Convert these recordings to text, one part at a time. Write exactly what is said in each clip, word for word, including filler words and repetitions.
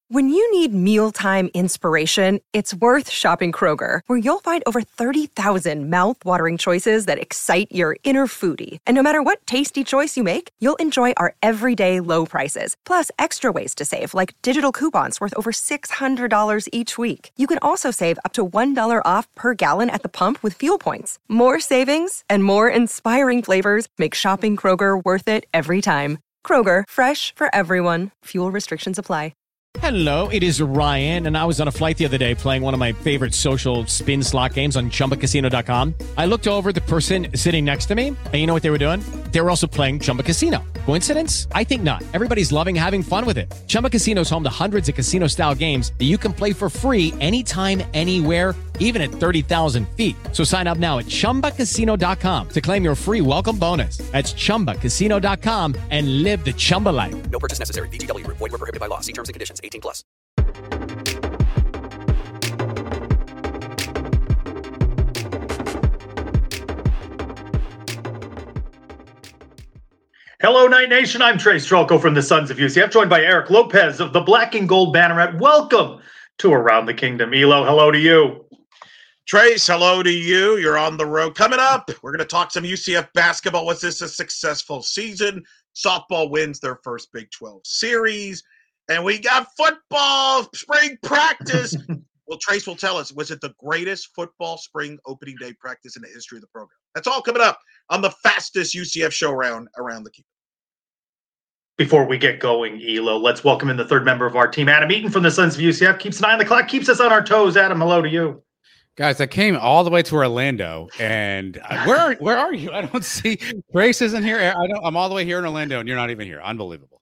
When you need mealtime inspiration, it's worth shopping Kroger, where you'll find over thirty thousand mouth-watering choices that excite your inner foodie. And no matter what tasty choice you make, you'll enjoy our everyday low prices, plus extra ways to save, like digital coupons worth over six hundred dollars each week. You can also save up to one dollar off per gallon at the pump with fuel points. More savings and more inspiring flavors make shopping Kroger worth it every time. Kroger, fresh for everyone. Fuel restrictions apply. Hello, it is Ryan, and I was on a flight the other day playing one of my favorite social spin slot games on Chumba Casino dot com. I looked over at the person sitting next to me, and you know what they were doing? They were also playing Chumba Casino. Coincidence? I think not. Everybody's loving having fun with it. Chumba Casino is home to hundreds of casino-style games that you can play for free anytime, anywhere, even at thirty thousand feet. So sign up now at Chumba Casino dot com to claim your free welcome bonus. That's Chumba Casino dot com and live the Chumba life. No purchase necessary. V G W. Void where prohibited by law. See terms and conditions. eighteen plus. Hello, Night Nation. I'm Trey Strelko from the Sons of U C F, joined by Eric Lopez of the Black and Gold Banneret. Welcome to Around the Kingdom. Elo, hello to you. Trace, hello to you. You're on the road. Coming up, we're going to talk some U C F basketball. Was this a successful season? Softball wins their first Big twelve series. And we got football spring practice. Well, Trace will tell us, was it the greatest football spring opening day practice in the history of the program? That's all coming up on the fastest U C F show around, around the kingdom. Before we get going, Elo, let's welcome in the third member of our team, Adam Eaton from the Sons of U C F. Keeps an eye on the clock, keeps us on our toes. Adam, hello to you. Guys, I came all the way to Orlando, and I, where are, where are you? I don't see Trace isn't here. I don't. I'm all the way here in Orlando, and you're not even here. Unbelievable.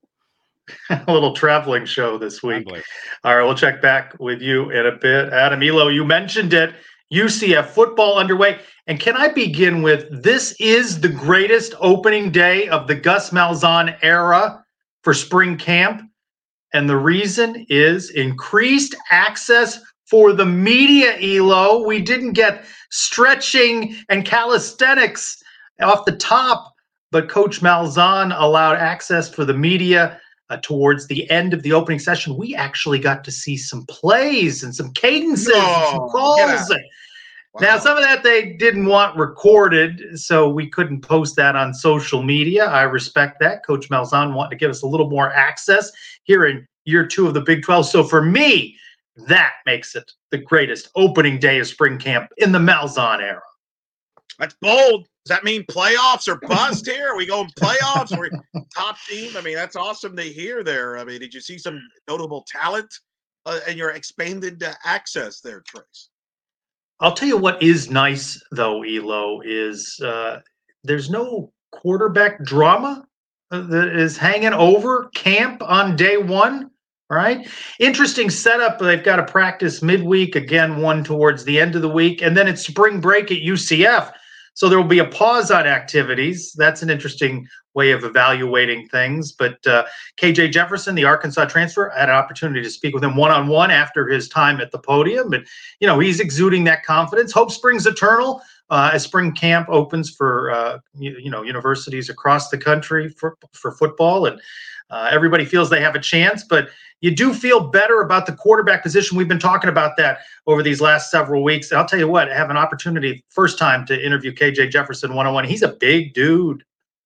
A little traveling show this week. All right, we'll check back with you in a bit. Adam, Elo, you mentioned it. U C F football underway. And can I begin with, this is the greatest opening day of the Gus Malzahn era for spring camp. And the reason is increased access for the media, Elo. We didn't get stretching and calisthenics off the top, but Coach Malzahn allowed access for the media uh, towards the end of the opening session. We actually got to see some plays and some cadences No, and some calls. Wow. Now, some of that they didn't want recorded, so we couldn't post that on social media. I respect that. Coach Malzahn wanted to give us a little more access here in year two of the Big twelve. So for me, that makes it the greatest opening day of spring camp in the Malzahn era. That's bold. Does that mean playoffs or bust here? Are we going playoffs? We're top team? I mean, that's awesome to hear there. I mean, did you see some notable talent uh, and your expanded uh, access there, Trace? I'll tell you what is nice, though, Elo, is uh, there's no quarterback drama that is hanging over camp on day one. All right. Interesting setup. They've got a practice midweek, again, one towards the end of the week, and then it's spring break at U C F. So there will be a pause on activities. That's an interesting way of evaluating things. But uh, K J Jefferson, the Arkansas transfer, I had an opportunity to speak with him one-on-one after his time at the podium. And, you know, he's exuding that confidence. Hope springs eternal uh, as spring camp opens for, uh, you, you know, universities across the country for, for football. And uh, everybody feels they have a chance. But you do feel better about the quarterback position. We've been talking about that over these last several weeks. And I'll tell you what, I have an opportunity first time to interview K J Jefferson one-on-one. He's a big dude.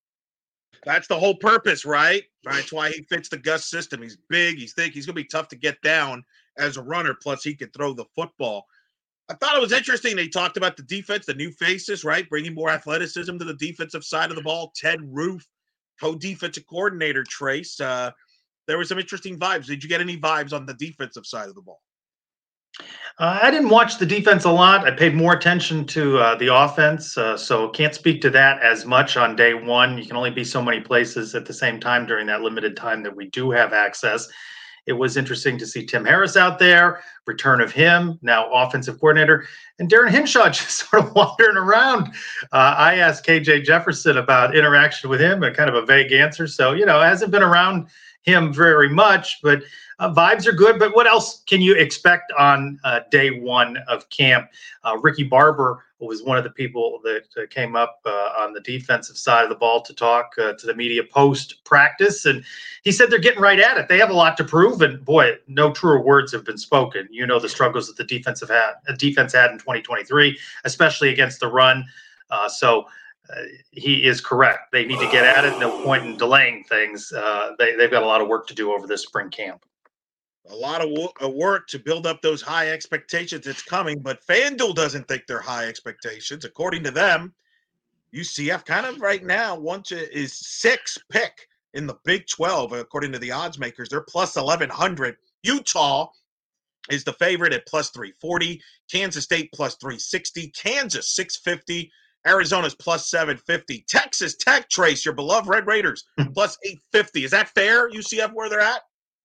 That's the whole purpose, right? That's why he fits the Gus system. He's big. He's thick. He's going to be tough to get down as a runner. Plus, he can throw the football. I thought it was interesting. They talked about the defense, the new faces, right? Bringing more athleticism to the defensive side of the ball. Ted Roof, co-defensive coordinator, Trace. Uh, there were some interesting vibes. Did you get any vibes on the defensive side of the ball? Uh, I didn't watch the defense a lot. I paid more attention to uh, the offense, uh, so can't speak to that as much on day one. You can only be so many places at the same time during that limited time that we do have access. It was interesting to see Tim Harris out there, return of him, now offensive coordinator, and Darren Hinshaw just sort of wandering around. Uh, I asked K J Jefferson about interaction with him, and kind of a vague answer. So, you know, hasn't been around him very much, but uh, vibes are good. But what else can you expect on uh, day one of camp? Uh, Ricky Barber was one of the people that uh, came up uh, on the defensive side of the ball to talk uh, to the media post practice, and he said they're getting right at it. They have a lot to prove, and boy, no truer words have been spoken. You know the struggles that the defensive had, uh, defense had in twenty twenty-three, especially against the run. Uh, so. Uh, he is correct. They need to get at it. No point in delaying things. Uh, they, they've got a lot of work to do over this spring camp. A lot of wo- work to build up those high expectations. It's coming, but FanDuel doesn't think they're high expectations. According to them, U C F kind of right now wants to, is six pick in the Big twelve. According to the odds makers, they're plus eleven hundred. Utah is the favorite at plus three forty. Kansas State plus three sixty. Kansas six fifty. Arizona's plus seven fifty. Texas Tech, Trace, your beloved Red Raiders, plus eight fifty. Is that fair, U C F, where they're at?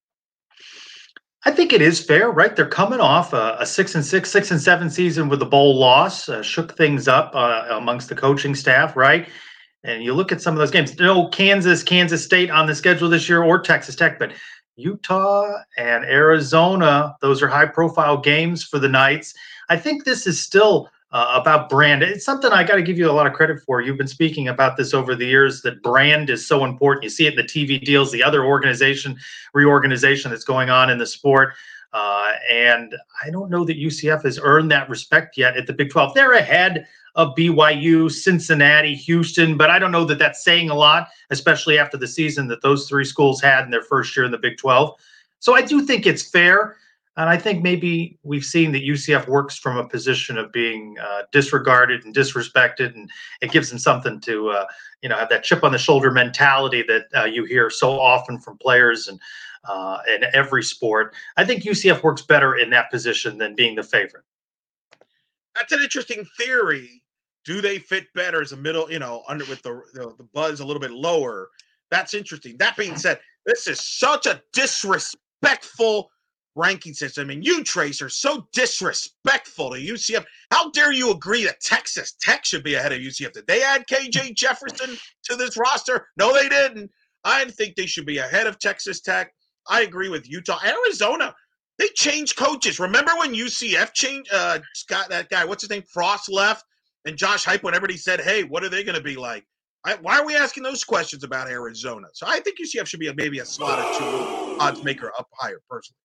I think it is fair, right? They're coming off a, a six and six, six and seven season with a bowl loss, uh, shook things up uh, amongst the coaching staff, right? And you look at some of those games. No Kansas, Kansas State on the schedule this year, or Texas Tech, but Utah and Arizona, those are high-profile games for the Knights. I think this is still Uh, about brand. It's something I got to give you a lot of credit for. You've been speaking about this over the years, that brand is so important. You see it in the T V deals, the other organization, reorganization that's going on in the sport. Uh, and I don't know that U C F has earned that respect yet at the Big twelve. They're ahead of B Y U, Cincinnati, Houston, but I don't know that that's saying a lot, especially after the season that those three schools had in their first year in the Big twelve. So I do think it's fair. And I think maybe we've seen that U C F works from a position of being uh, disregarded and disrespected, and it gives them something to, uh, you know, have that chip on the shoulder mentality that uh, you hear so often from players and uh, in every sport. I think U C F works better in that position than being the favorite. That's an interesting theory. Do they fit better as a middle, you know, under with the, the the buzz a little bit lower? That's interesting. That being said, this is such a disrespectful ranking system, and you, Trace, are so disrespectful to U C F. How dare you agree that Texas Tech should be ahead of U C F? Did they add K J Jefferson to this roster? No, they didn't. I think they should be ahead of Texas Tech. I agree with Utah. Arizona, they changed coaches. Remember when U C F changed, uh, Scott, that guy, what's his name, Frost left, and Josh Heupel, and everybody said, hey, what are they going to be like? I, why are we asking those questions about Arizona? So I think U C F should be a, maybe a slot or two odds maker up higher, personally.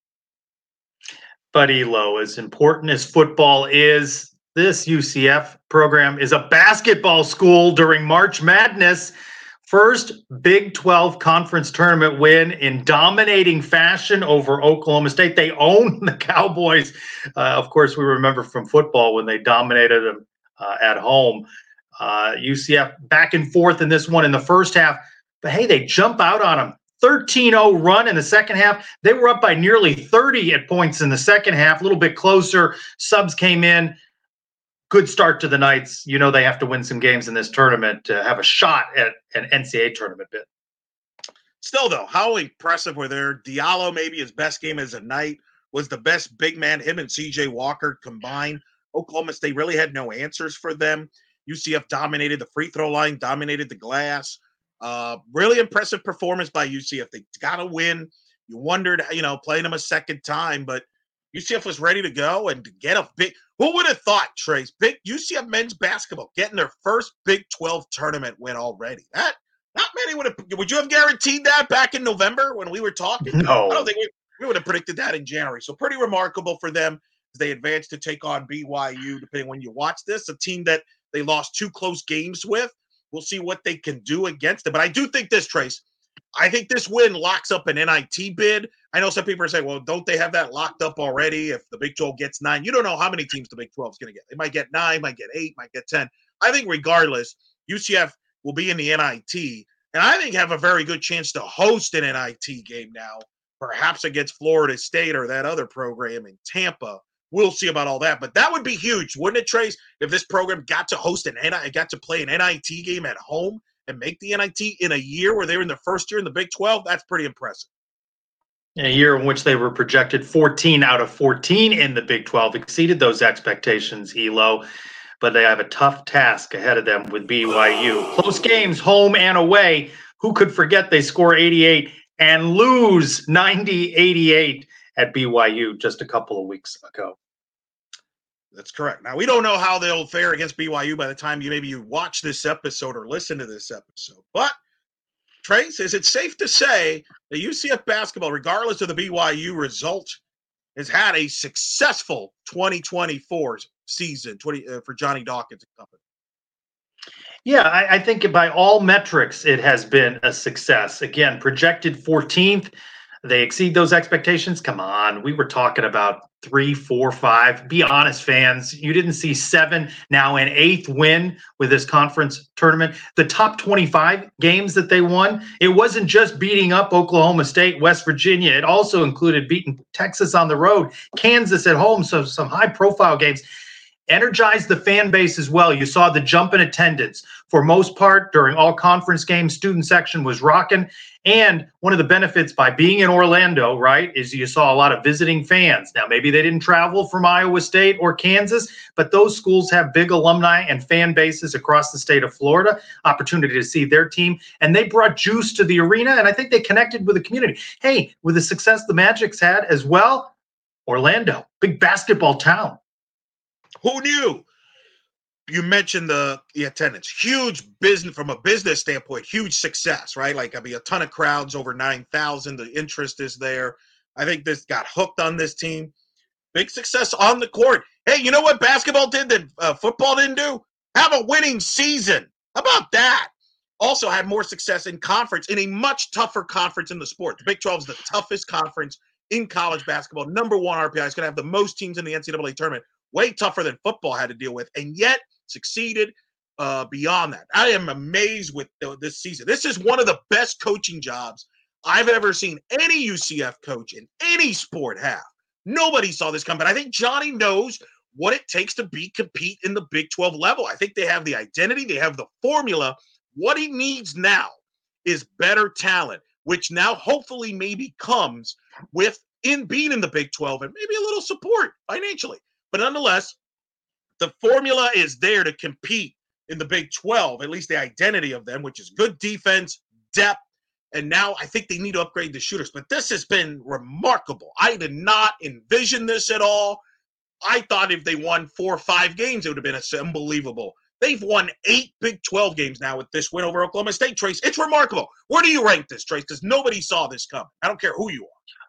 But Elo, as important as football is, this U C F program is a basketball school during March Madness. First Big twelve conference tournament win in dominating fashion over Oklahoma State. They own the Cowboys. Uh, of course, we remember from football when they dominated them uh, at home. Uh, U C F back and forth in this one in the first half. But, hey, they jump out on them. thirteen oh run in the second half. They were up by nearly thirty at points in the second half, a little bit closer. Subs came in. Good start to the Knights. You know they have to win some games in this tournament to have a shot at an N C double A tournament bid. Still, though, how impressive were there? Diallo, maybe his best game as a Knight, was the best big man. Him and C J Walker combined. Oklahoma State really had no answers for them. U C F dominated the free throw line, dominated the glass. Uh, really impressive performance by U C F. They got to win. You wondered, you know, playing them a second time, but U C F was ready to go and to get a big. Who would have thought, Trace? Big U C F men's basketball getting their first Big twelve tournament win already. That not many would have. Would you have guaranteed that back in November when we were talking? No, I don't think we, we would have predicted that in January. So pretty remarkable for them as they advanced to take on B Y U. Depending when you watch this, a team that they lost two close games with. We'll see what they can do against it. But I do think this, Trace, I think this win locks up an N I T bid. I know some people are saying, well, don't they have that locked up already if the Big twelve gets nine? You don't know how many teams the Big twelve is going to get. They might get nine, might get eight, might get ten. I think regardless, U C F will be in the N I T, and I think have a very good chance to host an N I T game now, perhaps against Florida State or that other program in Tampa. We'll see about all that, but that would be huge, wouldn't it, Trace? If this program got to host an N I T, got to play an N I T game at home and make the N I T in a year where they were in the first year in the Big twelve, that's pretty impressive. A year in which they were projected fourteen out of fourteen in the Big twelve, exceeded those expectations, Elo. But they have a tough task ahead of them with B Y U. Close games, home and away. Who could forget they score eighty-eight and lose ninety eighty-eight at B Y U just a couple of weeks ago. That's correct. Now, we don't know how they'll fare against B Y U by the time you maybe you watch this episode or listen to this episode. But, Trace, is it safe to say that U C F basketball, regardless of the B Y U result, has had a successful twenty twenty-four season twenty uh, for Johnny Dawkins and company? Yeah, I, I think by all metrics, it has been a success. Again, projected fourteenth. They exceed those expectations. Come on. We were talking about three, four, five. Be honest, fans. You didn't see seven, now an eighth win with this conference tournament. The top twenty-five games that they won, it wasn't just beating up Oklahoma State, West Virginia. It also included beating Texas on the road, Kansas at home, so some high-profile games. Energized the fan base as well. You saw the jump in attendance. For most part, during all conference games, student section was rocking. And one of the benefits by being in Orlando, right, is you saw a lot of visiting fans. Now, maybe they didn't travel from Iowa State or Kansas, but those schools have big alumni and fan bases across the state of Florida, opportunity to see their team. And they brought juice to the arena, and I think they connected with the community. Hey, with the success the Magic's had as well, Orlando, big basketball town. Who knew? You mentioned the, the attendance. Huge business from a business standpoint, huge success, right? Like, I mean, a ton of crowds, over nine thousand. The interest is there. I think this got hooked on this team. Big success on the court. Hey, you know what basketball did that uh, football didn't do? Have a winning season. How about that? Also had more success in conference, in a much tougher conference in the sport. The Big twelve is the toughest conference in college basketball. Number one R P I. It's going to have the most teams in the N C double A tournament. Way tougher than football had to deal with, and yet succeeded uh, beyond that. I am amazed with the, this season. This is one of the best coaching jobs I've ever seen any U C F coach in any sport have. Nobody saw this come, but I think Johnny knows what it takes to be compete in the Big twelve level. I think they have the identity, they have the formula. What he needs now is better talent, which now hopefully maybe comes with in being in the Big twelve and maybe a little support financially. But nonetheless, the formula is there to compete in the Big twelve, at least the identity of them, which is good defense, depth, and now I think they need to upgrade the shooters. But this has been remarkable. I did not envision this at all. I thought if they won four or five games, it would have been unbelievable. They've won eight Big twelve games now with this win over Oklahoma State, Trace. It's remarkable. Where do you rank this, Trace? Because nobody saw this coming. I don't care who you are.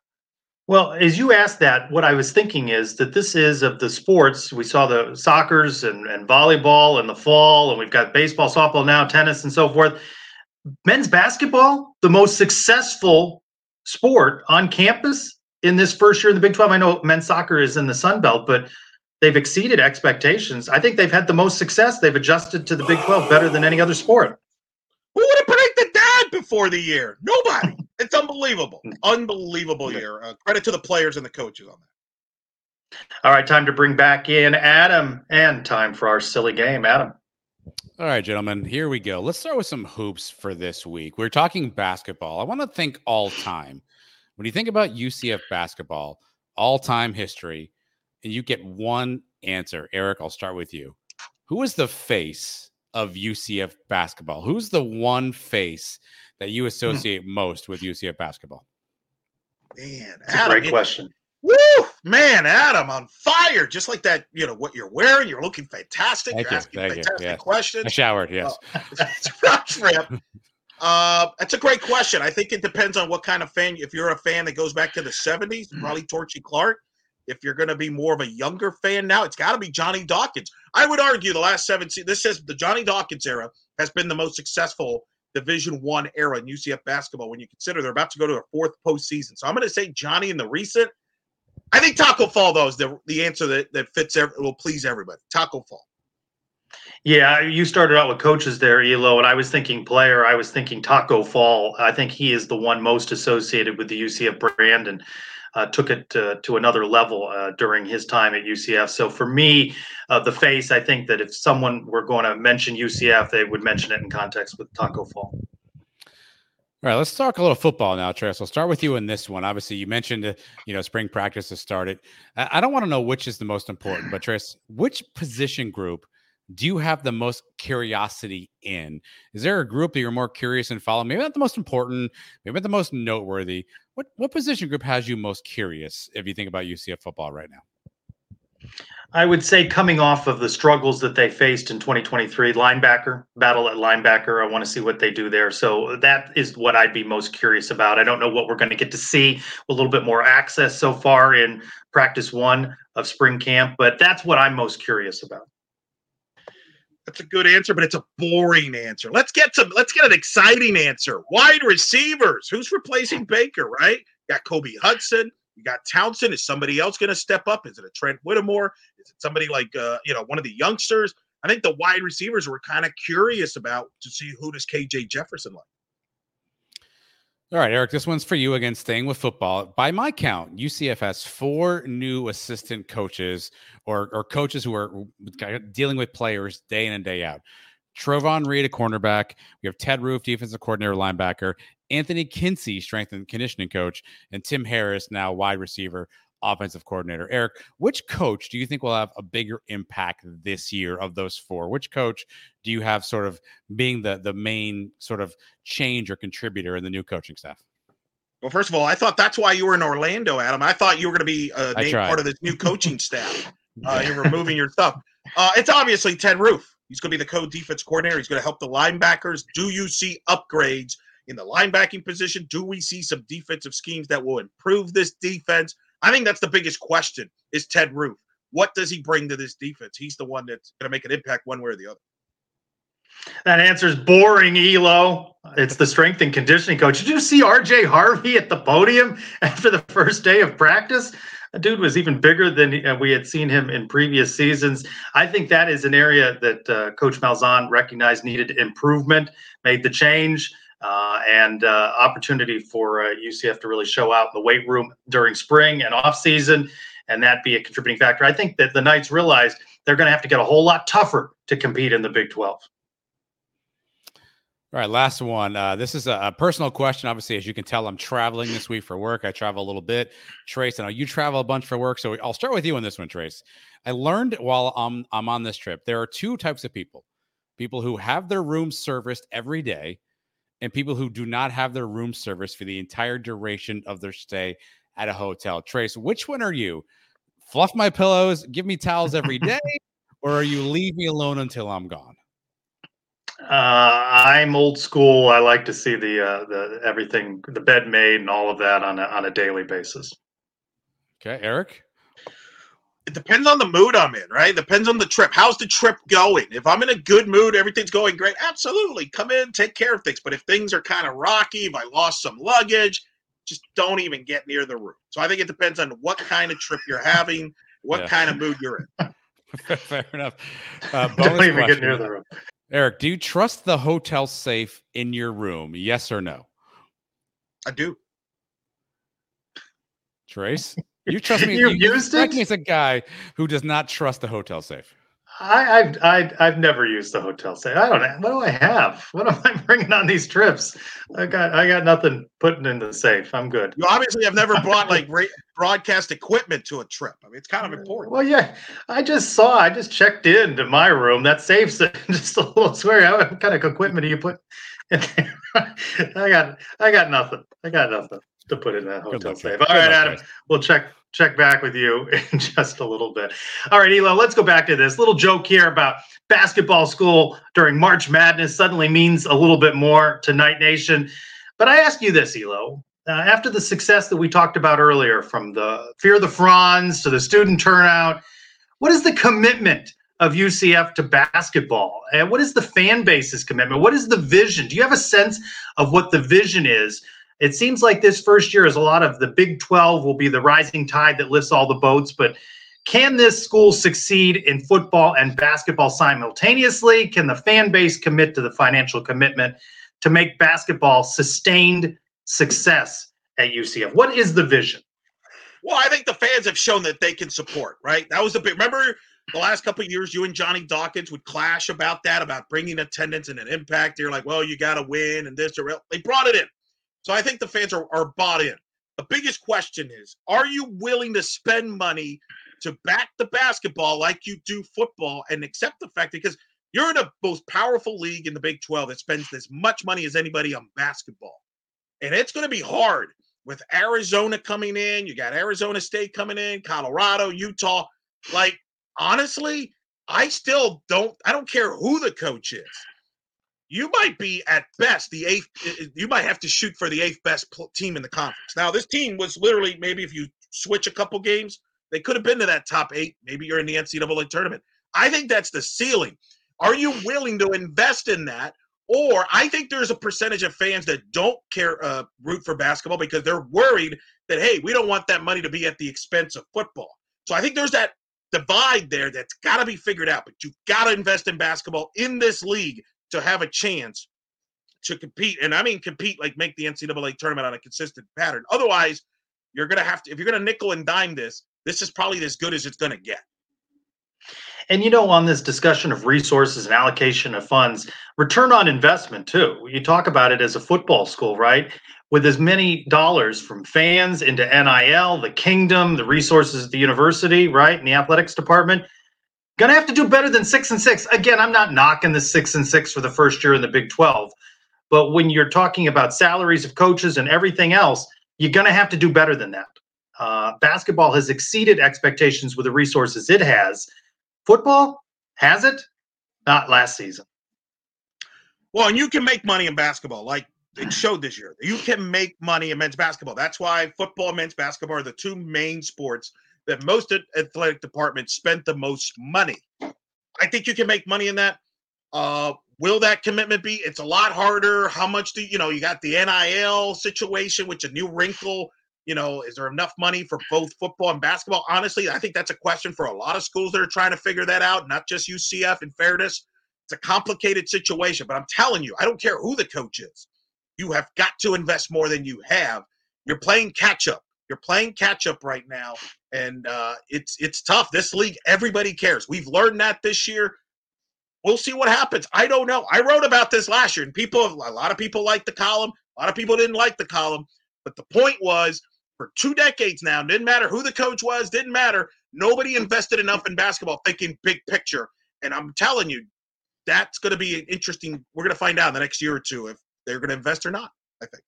Well, as you asked that, what I was thinking is that this is of the sports. We saw the soccers and, and volleyball in the fall, and we've got baseball, softball now, tennis, and so forth. Men's basketball, the most successful sport on campus in this first year in the Big twelve. I know men's soccer is in the Sun Belt, but they've exceeded expectations. I think they've had the most success. They've adjusted to the Big twelve better than any other sport. Who would have predicted that before the year? Nobody. It's unbelievable. Unbelievable year. Uh, credit to the players and the coaches on that. All right, time to bring back in Adam, and time for our silly game. Adam. All right, gentlemen, here we go. Let's start with some hoops for this week. We're talking basketball. I want to think all time. When you think about U C F basketball, all-time history, and you get one answer. Eric, I'll start with you. Who is the face of U C F basketball? Who's the one face that you associate most with U C F basketball? Man, That's Adam, a great question. Woo! Man, Adam, on fire. Just like that, you know, what you're wearing. You're looking fantastic. Thank you're you. asking Thank fantastic you. Yes. questions. I showered, yes. Uh, it's a rough trip. Uh, that's a great question. I think it depends on what kind of fan. If you're a fan that goes back to the seventies, probably Torchy Clark. If you're going to be more of a younger fan now, it's got to be Johnny Dawkins. I would argue the last seven – this says the Johnny Dawkins era has been the most successful Division One era in U C F basketball when you consider they're about to go to their fourth postseason. So I'm going to say Johnny in the recent. I think Taco Fall, though, is the, the answer that, that fits every, will please everybody. Taco Fall. Yeah, you started out with coaches there, Elo, and I was thinking player. I was thinking Taco Fall. I think he is the one most associated with the U C F brand and uh, took it to, to another level uh, during his time at U C F. So for me, uh, the face, I think that if someone were going to mention U C F, they would mention it in context with Taco Fall. All right, let's talk a little football now, Trace. I'll start with you in this one. Obviously, you mentioned, uh, you know, spring practice has started. I, I don't want to know which is the most important, but Trace, which position group do you have the most curiosity in? Is there a group that you're more curious and follow? Maybe not the most important, maybe not the most noteworthy. What what position group has you most curious if you think about U C F football right now? I would say coming off of the struggles that they faced in twenty twenty-three, linebacker, battle at linebacker, I want to see what they do there. So that is what I'd be most curious about. I don't know what we're going to get to see, a little bit more access so far in practice one of spring camp, but that's what I'm most curious about. That's a good answer, but it's a boring answer. Let's get to let's get an exciting answer. Wide receivers. Who's replacing Baker, right? You got Kobe Hudson. You got Townsend. Is somebody else going to step up? Is it a Trent Whittemore? Is it somebody like uh, you know, one of the youngsters? I think the wide receivers were kind of curious about to see who does K J Jefferson like. All right, Eric, this one's for you again, staying with football. By my count, U C F has four new assistant coaches or, or coaches who are dealing with players day in and day out. Trovon Reed, a cornerback. We have Ted Roof, defensive coordinator, linebacker. Anthony Kinsey, strength and conditioning coach. And Tim Harris, now wide receiver, offensive coordinator. Eric, which coach do you think will have a bigger impact this year of those four? Which coach do you have sort of being the, the main sort of change or contributor in the new coaching staff? Well, first of all, I thought that's why you were in Orlando, Adam. I thought you were going to be uh, named part of this new coaching staff. Uh, you're removing your stuff. Uh, it's obviously Ted Roof. He's going to be the co-defense coordinator. He's going to help the linebackers. Do you see upgrades in the linebacking position? Do we see some defensive schemes that will improve this defense? I think that's the biggest question is Ted Roof. What does he bring to this defense? He's the one that's going to make an impact one way or the other. That answer is boring, Elo. It's the strength and conditioning coach. Did you see R J Harvey at the podium after the first day of practice? The dude was even bigger than we had seen him in previous seasons. I think that is an area that uh, Coach Malzahn recognized needed improvement, made the change, uh, and uh, opportunity for uh, U C F to really show out in the weight room during spring and off season, and that be a contributing factor. I think that the Knights realized they're going to have to get a whole lot tougher to compete in the Big twelve. All right, last one. Uh, this is a, a personal question. Obviously, as you can tell, I'm traveling this week for work. I travel a little bit. Trace, I know you travel a bunch for work, so I'll start with you on this one, Trace. I learned while I'm, I'm on this trip, there are two types of people. People who have their room serviced every day and people who do not have their room serviced for the entire duration of their stay at a hotel. Trace, which one are you? Fluff my pillows, give me towels every day, or are you leave me alone until I'm gone? Uh, I'm old school. I like to see the uh, the everything, the bed made, and all of that on a, on a daily basis. Okay, Eric. It depends on the mood I'm in, right? Depends on the trip. How's the trip going? If I'm in a good mood, everything's going great. Absolutely, come in, take care of things. But if things are kind of rocky, if I lost some luggage, just don't even get near the room. So I think it depends on what kind of trip you're having, what yeah. kind of mood you're in. Fair enough. Uh, don't even get near the room. Eric, do you trust the hotel safe in your room? Yes or no? I do. Trace, you trust me? You've you used it? Me as a guy who does not trust the hotel safe. I, I've I, I've never used the hotel safe. I don't know. What do I have? What am I bringing on these trips? I got I got nothing putting in the safe. I'm good. You obviously have never brought like ra- broadcast equipment to a trip. I mean, it's kind of important. Well, yeah. I just saw. I just checked into my room. That safe's just a little swear. What kind of equipment do you put in there? I got I got nothing. I got nothing to put in that hotel safe. All right, Adam. We'll check. Check back with you in just a little bit. All right, Elo, let's go back to this. Little joke here about basketball school during March Madness suddenly means a little bit more to Knight Nation. But I ask you this, Elo. Uh, after the success that we talked about earlier, from the Fear the Franz to the student turnout, what is the commitment of U C F to basketball? And what is the fan base's commitment? What is the vision? Do you have a sense of what the vision is? It seems like this first year is a lot of the Big twelve will be the rising tide that lifts all the boats. But can this school succeed in football and basketball simultaneously? Can the fan base commit to the financial commitment to make basketball sustained success at U C F? What is the vision? Well, I think the fans have shown that they can support, right? That was the big, remember the last couple of years, you and Johnny Dawkins would clash about that, about bringing attendance and an impact. You're like, well, you got to win and this or else. They brought it in. So I think the fans are, are bought in. The biggest question is, are you willing to spend money to back the basketball like you do football and accept the fact that, because You're in the most powerful league in the Big twelve that spends as much money as anybody on basketball. And it's going to be hard with Arizona coming in. You got Arizona State coming in, Colorado, Utah. Like, honestly, I still don't – I don't care who the coach is. You might be at best the eighth – you might have to shoot for the eighth best team in the conference. Now, this team was literally maybe if you switch a couple games, they could have been to that top eight. Maybe you're in the N C double A tournament. I think that's the ceiling. Are you willing to invest in that? Or I think there's a percentage of fans that don't care, uh, root for basketball because they're worried that, hey, we don't want that money to be at the expense of football. So I think there's that divide there that's got to be figured out. But you've got to invest in basketball in this league to have a chance to compete. And I mean compete like make the N C double A tournament on a consistent pattern. Otherwise, you're going to have to – if you're going to nickel and dime this, this is probably as good as it's going to get. And, you know, on this discussion of resources and allocation of funds, return on investment, too. You talk about it as a football school, right? With as many dollars from fans into N I L, the kingdom, the resources at the university, right, and the athletics department, going to have to do better than six and six. Again, I'm not knocking the six and six for the first year in the Big twelve. But when you're talking about salaries of coaches and everything else, you're going to have to do better than that. Uh, basketball has exceeded expectations with the resources it has. Football, has it? Not last season. Well, and you can make money in basketball, like it showed this year. You can make money in men's basketball. That's why football and men's basketball are the two main sports that most athletic departments spent the most money. I think you can make money in that. Uh, will that commitment be? It's a lot harder. How much do you know? You got the N I L situation, which a new wrinkle. You know, is there enough money for both football and basketball? Honestly, I think that's a question for a lot of schools that are trying to figure that out, not just U C F. In fairness, it's a complicated situation. But I'm telling you, I don't care who the coach is. You have got to invest more than you have. You're playing catch-up. You're playing catch-up right now, and uh, it's it's tough. This league, everybody cares. We've learned that this year. We'll see what happens. I don't know. I wrote about this last year, and people, a lot of people liked the column. A lot of people didn't like the column. But the point was, for two decades now, didn't matter who the coach was, didn't matter. Nobody invested enough in basketball thinking big picture. And I'm telling you, that's going to be an interesting – we're going to find out in the next year or two if they're going to invest or not, I think.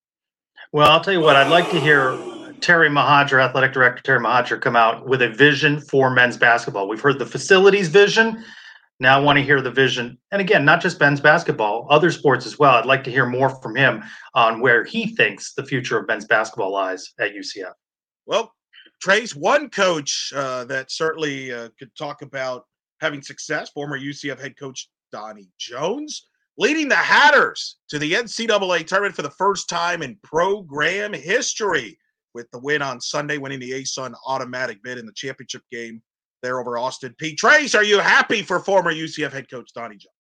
Well, I'll tell you what, I'd like to hear Terry Mohajir, athletic director Terry Mohajir, come out with a vision for men's basketball. We've heard the facilities vision. Now I want to hear the vision. And again, not just men's basketball, other sports as well. I'd like to hear more from him on where he thinks the future of men's basketball lies at U C F. Well, Trace, one coach uh, that certainly uh, could talk about having success, former U C F head coach Donnie Jones, leading the Hatters to the N C double A tournament for the first time in program history with the win on Sunday, winning the A S U N automatic bid in the championship game there over Austin Peay. Trace, are you happy for former U C F head coach Donnie Jones?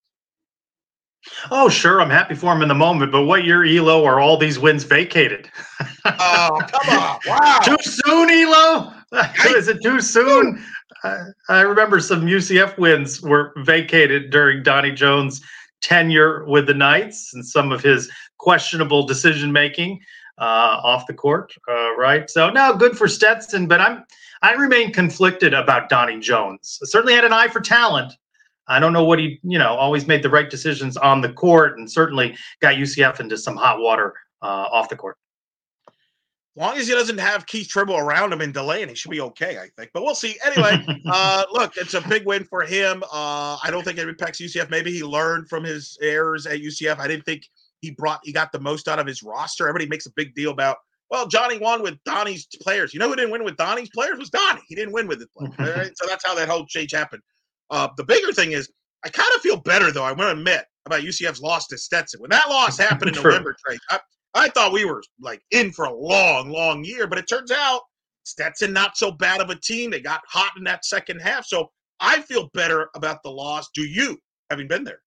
Oh, sure. I'm happy for him in the moment. But what year, Elo, are all these wins vacated? Oh, come on. Wow. Too soon, Elo? Is it too soon? I, I remember some U C F wins were vacated during Donnie Jones' tenure with the Knights and some of his questionable decision-making uh, off the court, uh, right? So, no, good for Stetson, but I'm I remain conflicted about Donnie Jones. Certainly had an eye for talent. I don't know what he, you know, always made the right decisions on the court and certainly got U C F into some hot water uh, off the court. As long as he doesn't have Keith Tribble around him and delaying, he should be okay, I think. But we'll see. Anyway, uh, look, it's a big win for him. Uh, I don't think it impacts U C F. Maybe he learned from his errors at U C F. I didn't think he brought, he got the most out of his roster. Everybody makes a big deal about, well, Johnny won with Donnie's players. You know who didn't win with Donnie's players? It was Donnie. He didn't win with his players. Right? So that's how that whole change happened. Uh, the bigger thing is, I kind of feel better, though, I want to admit, about U C F's loss to Stetson. When that loss happened in November, Trey, I, I thought we were, like, in for a long, long year. But it turns out Stetson not so bad of a team. They got hot in that second half. So I feel better about the loss. Do you, having been there?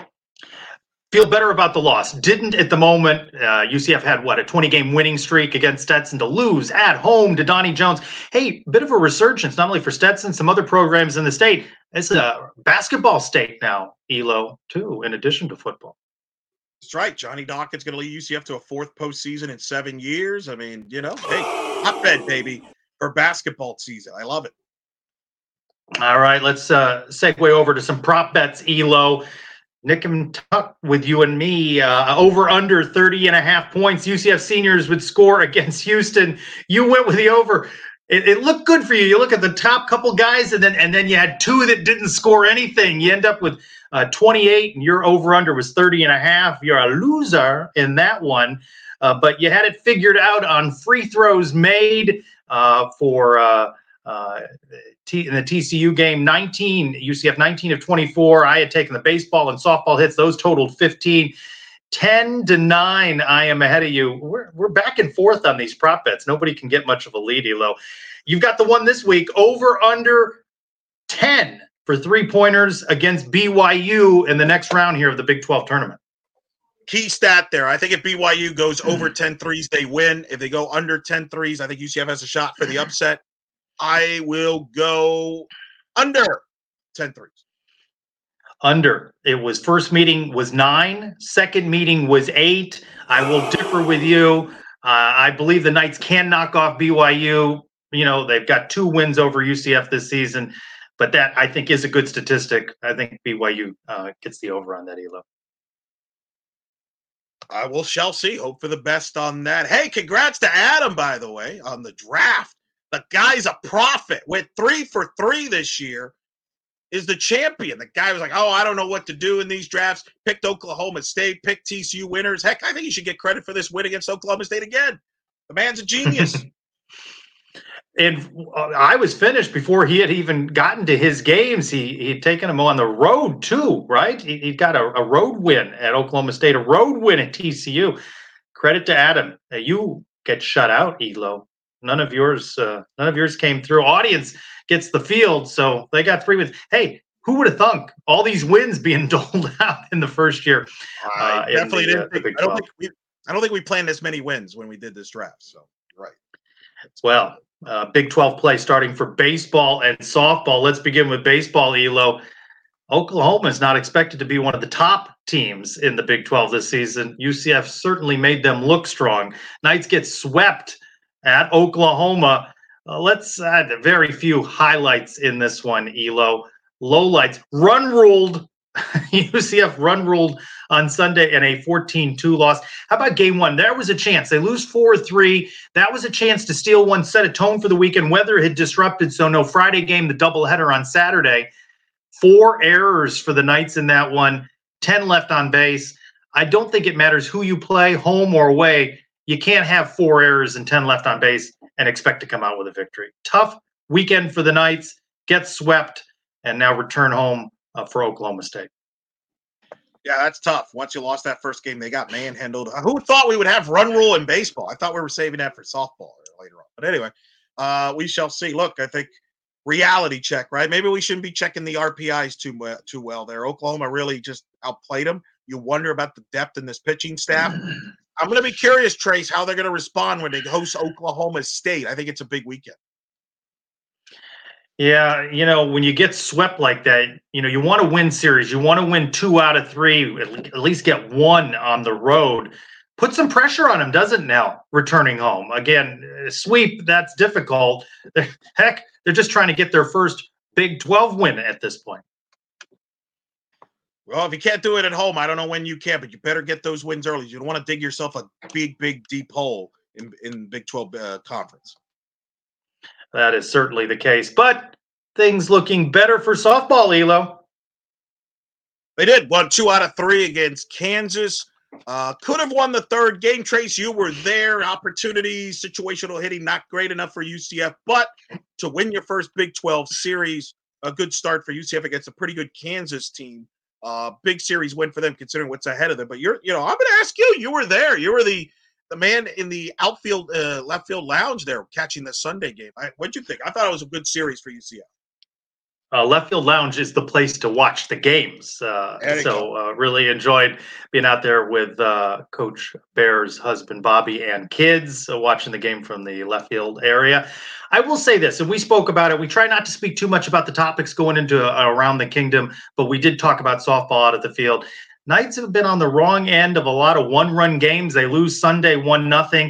Feel better about the loss. Didn't at the moment. Uh, U C F had, what, a twenty-game winning streak against Stetson to lose at home to Donnie Jones. Hey, bit of a resurgence, not only for Stetson, some other programs in the state. It's a basketball state now, Elo, too, in addition to football. That's right. Johnny Dawkins going to lead U C F to a fourth postseason in seven years. I mean, you know, hey, hotbed, baby, for basketball season. I love it. All right, let's uh, segue over to some prop bets, Elo. Nick and Tuck with you and me, uh, over under thirty and a half points. U C F seniors would score against Houston. You went with the over. It, it looked good for you. You look at the top couple guys, and then and then you had two that didn't score anything. You end up with uh, twenty-eight, and your over under was thirty and a half. You're a loser in that one, uh, but you had it figured out on free throws made uh, for uh, uh, T, in the T C U game. nineteen U C F nineteen of twenty-four. I had taken the baseball and softball hits; those totaled fifteen. ten to nine, I am ahead of you. We're, we're back and forth on these prop bets. Nobody can get much of a lead, Elo. You've got the one this week, over under ten for three-pointers against B Y U in the next round here of the Big twelve tournament. Key stat there. I think if B Y U goes over ten threes, they win. If they go under ten threes, I think U C F has a shot for the upset. I will go under ten threes. Under. It was first meeting was nine. Second meeting was eight. I will differ with you. Uh, I believe the Knights can knock off B Y U. You know, they've got two wins over U C F this season, but that I think is a good statistic. I think B Y U uh, gets the over on that, Elo. I will shall see. Hope for the best on that. Hey, congrats to Adam, by the way, on the draft. The guy's a prophet. Went three for three this year. Is the champion. The guy was like, oh, I don't know what to do in these drafts. Picked Oklahoma State, picked T C U winners. Heck, I think he should get credit for this win against Oklahoma State again. The man's a genius. And uh, I was finished before he had even gotten to his games. He he'd taken him on the road too, right? He, he got a, a road win at Oklahoma State, a road win at T C U. Credit to Adam. Uh, you get shut out, Elo. None of yours, uh, none of yours came through. Audience gets the field, so they got three wins. Hey, who would have thunk all these wins being doled out in the first year? Uh, I definitely the, didn't. Uh, think, I don't think we. I don't think we planned this many wins when we did this draft. So right. Well, uh, Big twelve play starting for baseball and softball. Let's begin with baseball, Elo. Oklahoma is not expected to be one of the top teams in the Big twelve this season. U C F certainly made them look strong. Knights get swept at Oklahoma. Uh, let's add very few highlights in this one, Elo. Lowlights. Run ruled. U C F run ruled on Sunday in a fourteen two loss. How about game one? There was a chance. They lose four three. That was a chance to steal one, set a tone for the weekend. Weather had disrupted, so no Friday game, the doubleheader on Saturday. Four errors for the Knights in that one. ten left on base. I don't think it matters who you play, home or away. You can't have four errors and ten left on base and expect to come out with a victory. Tough weekend for the Knights, get swept, and now return home uh, for Oklahoma State. Yeah, that's tough. Once you lost that first game, they got manhandled. Who thought we would have run rule in baseball? I thought we were saving that for softball later on. But anyway, uh, we shall see. Look, I think reality check, right? Maybe we shouldn't be checking the R P Is too, uh, too well there. Oklahoma really just outplayed them. You wonder about the depth in this pitching staff. I'm going to be curious, Trace, how they're going to respond when they host Oklahoma State. I think it's a big weekend. Yeah, you know, when you get swept like that, you know, you want to win series. You want to win two out of three, at least get one on the road. Put some pressure on them, doesn't it, now, returning home? Again, sweep, that's difficult. Heck, they're just trying to get their first Big twelve win at this point. Well, if you can't do it at home, I don't know when you can, but you better get those wins early. You don't want to dig yourself a big, big, deep hole in, in Big twelve uh, conference. That is certainly the case. But things looking better for softball, Elo. They did. Won two out of three against Kansas. Uh, could have won the third game. Trace, you were there. Opportunities, situational hitting, not great enough for U C F. But to win your first Big twelve series, a good start for U C F against a pretty good Kansas team. Uh, big series win for them considering what's ahead of them. But you're, you know, I'm going to ask you. You were there. You were the the man in the outfield, uh, left field lounge there catching the Sunday game. I, what'd you think? I thought it was a good series for U C F. Uh, left field lounge is the place to watch the games. Uh, so uh, really enjoyed being out there with uh, Coach Bear's husband, Bobby, and kids uh, watching the game from the left field area. I will say this, and we spoke about it. We try not to speak too much about the topics going into uh, around the kingdom, but we did talk about softball out of the field. Knights have been on the wrong end of a lot of one-run games. They lose Sunday one nothing.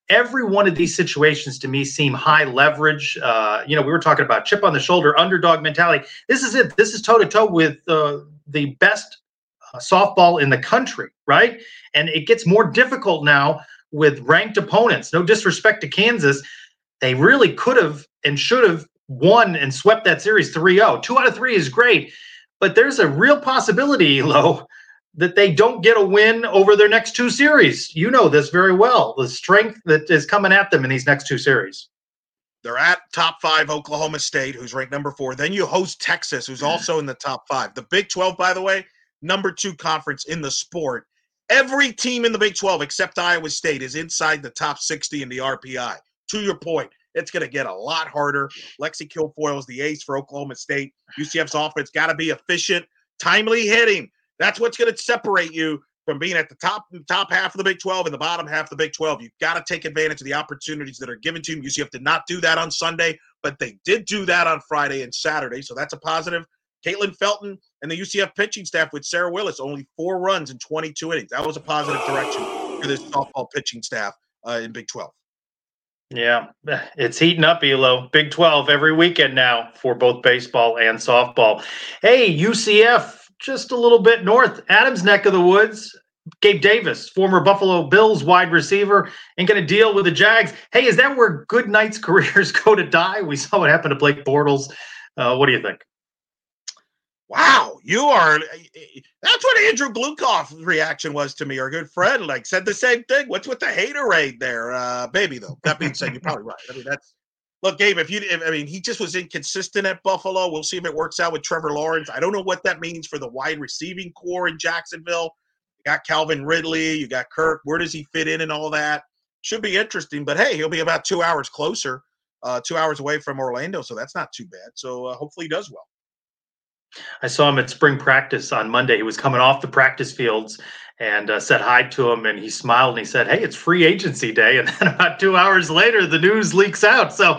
every one of these situations to me seem high leverage. Uh, you know, we were talking about chip on the shoulder, underdog mentality. This is it. This is toe to toe with uh, the best uh, softball in the country, right? And it gets more difficult now with ranked opponents. No disrespect to Kansas. They really could have and should have won and swept that series three oh. Two out of three is great, but there's a real possibility, Elo, that they don't get a win over their next two series. You know this very well, the strength that is coming at them in these next two series. They're at top five Oklahoma State, who's ranked number four. Then you host Texas, who's also in the top five. The Big twelve, by the way, number two conference in the sport. Every team in the Big twelve except Iowa State is inside the top sixty in the R P I. To your point, it's going to get a lot harder. Lexi Kilfoyle is the ace for Oklahoma State. U C F's offense got to be efficient, timely hitting. That's what's going to separate you from being at the top top half of the Big twelve and the bottom half of the Big twelve. You've got to take advantage of the opportunities that are given to you. U C F did not do that on Sunday, but they did do that on Friday and Saturday, so that's a positive. Caitlin Felton and the U C F pitching staff with Sarah Willis, only four runs in twenty-two innings. That was a positive direction for this softball pitching staff uh, in Big twelve. Yeah, it's heating up, Elo. Big twelve every weekend now for both baseball and softball. Hey, U C F, just a little bit north, Adams' neck of the woods. Gabe Davis, former Buffalo Bills wide receiver, ain't going to deal with the Jags. Hey, is that where good nights careers go to die? We saw what happened to Blake Bortles. Uh, what do you think? Wow, you are – that's what Andrew Glukoff's reaction was to me. Our good friend, like, said the same thing. What's with the haterade there? Uh, baby, though. That being said, you're probably right. I mean, that's – look, Gabe, if you – I mean, he just was inconsistent at Buffalo. We'll see if it works out with Trevor Lawrence. I don't know what that means for the wide receiving core in Jacksonville. You got Calvin Ridley. You got Kirk. Where does he fit in and all that? Should be interesting. But, hey, he'll be about two hours closer, uh, two hours away from Orlando, so that's not too bad. So, uh, hopefully he does well. I saw him at spring practice on Monday. He was coming off the practice fields and uh, said hi to him, and he smiled and he said, hey, it's free agency day. And then about two hours later, the news leaks out. So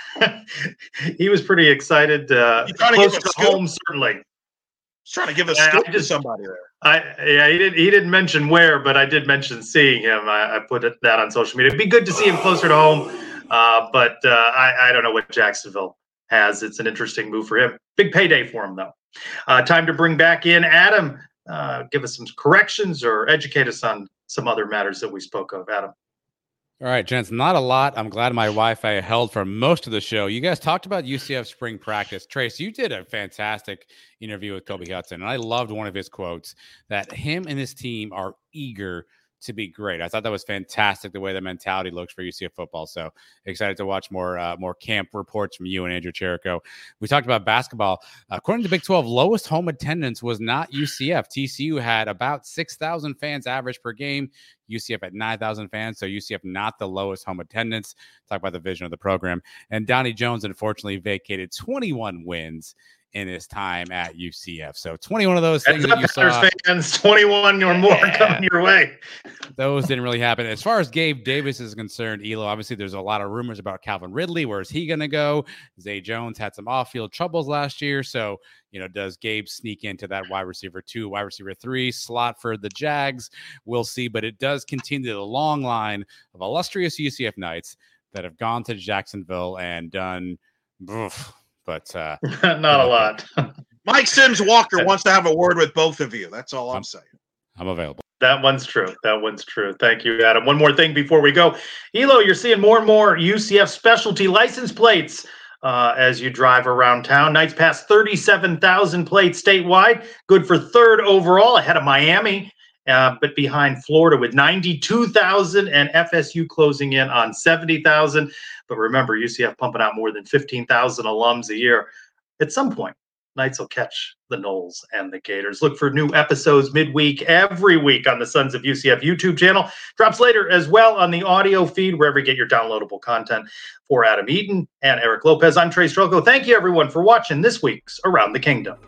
he was pretty excited. Uh, close to home, certainly. He's trying to give a scoop to somebody there. I, yeah, he didn't, he didn't mention where, but I did mention seeing him. I, I put it, that on social media. It'd be good to see him closer to home, uh, but uh, I, I don't know what Jacksonville has. It's an interesting move for him. Big payday for him, though. Uh, time to bring back in Adam. Uh, give us some corrections or educate us on some other matters that we spoke of. Adam. All right, gents, not a lot. I'm glad my Wi-Fi held for most of the show. You guys talked about U C F spring practice. Trace, you did a fantastic interview with Kobe Hudson, and I loved one of his quotes that him and his team are eager to be great. I thought that was fantastic, the way the mentality looks for U C F football. So excited to watch more uh, more camp reports from you and Andrew Cherico. We talked about basketball. According to Big twelve, lowest home attendance was not U C F. T C U had about six thousand fans average per game. U C F at nine thousand fans. So U C F not the lowest home attendance. Talk about the vision of the program. And Donnie Jones, unfortunately, vacated twenty-one wins in his time at U C F. So twenty-one of those That's things that you saw. Fans, twenty-one or more yeah. coming your way. Those didn't really happen. As far as Gabe Davis is concerned, Elo, obviously there's a lot of rumors about Calvin Ridley. Where is he going to go? Zay Jones had some off-field troubles last year. So, you know, does Gabe sneak into that wide receiver two, wide receiver three slot for the Jags? We'll see. But it does continue the long line of illustrious U C F Knights that have gone to Jacksonville and done oof, but uh, not a lot. Mike Sims Walker wants to have a word with both of you. That's all I'm, I'm saying. I'm available. That one's true. That one's true. Thank you, Adam. One more thing before we go. Elo, you're seeing more and more U C F specialty license plates uh, as you drive around town. Knights passed thirty-seven thousand plates statewide. Good for third overall, ahead of Miami, uh, but behind Florida with ninety-two thousand and F S U closing in on seventy thousand. But remember, U C F pumping out more than fifteen thousand alums a year. At some point, Knights will catch the Noles and the Gators. Look for new episodes midweek every week on the Sons of U C F YouTube channel. Drops later as well on the audio feed, wherever you get your downloadable content. For Adam Eaton and Eric Lopez, I'm Trey Strelko. Thank you, everyone, for watching this week's Around the Kingdom.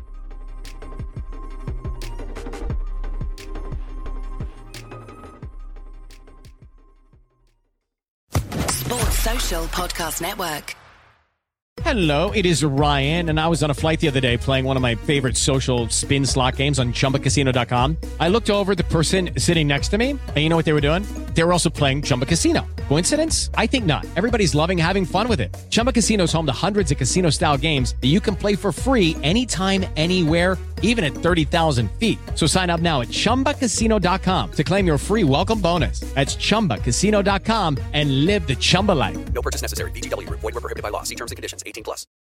Sports Social Podcast Network. Hello, it is Ryan, and I was on a flight the other day playing one of my favorite social spin slot games on Chumba Casino dot com. I looked over at the person sitting next to me, and you know what they were doing? They were also playing Chumba Casino. Coincidence? I think not. Everybody's loving having fun with it. Chumba Casino is home to hundreds of casino-style games that you can play for free anytime, anywhere, even at thirty thousand feet. So sign up now at chumba casino dot com to claim your free welcome bonus. That's chumba casino dot com and live the Chumba life. No purchase necessary. V G W. Void where prohibited by law. See terms and conditions. eighteen plus.